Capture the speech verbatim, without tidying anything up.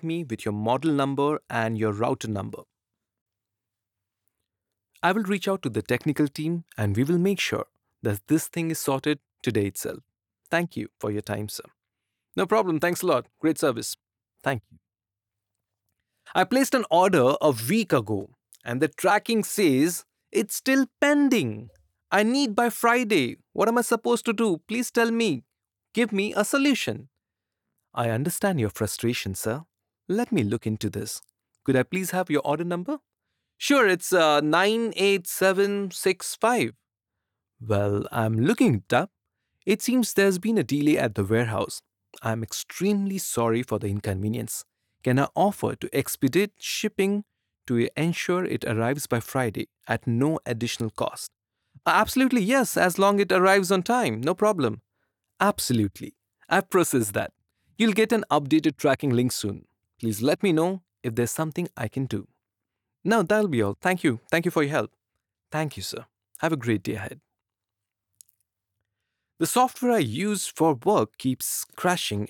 contact me with your model number and your router number. I will reach out to the technical team and we will make sure that this thing is sorted today itself. Thank you for your time, sir. No problem. Thanks a lot. Great service. Thank you. I placed an order a week ago and the tracking says it's still pending. I need by Friday. What am I supposed to do? Please tell me. Give me a solution. I understand your frustration, sir. Let me look into this. Could I please have your order number? Sure, it's uh, nine eight seven six five. Well, I'm looking it up. It seems there's been a delay at the warehouse. I'm extremely sorry for the inconvenience. Can I offer to expedite shipping to ensure it arrives by Friday at no additional cost? Absolutely, yes, as long it arrives on time, no problem. Absolutely. I've processed that. You'll get an updated tracking link soon. Please let me know if there's something I can do. No, that'll be all. Thank you. Thank you for your help. Thank you, sir. Have a great day ahead. The software I use for work keeps crashing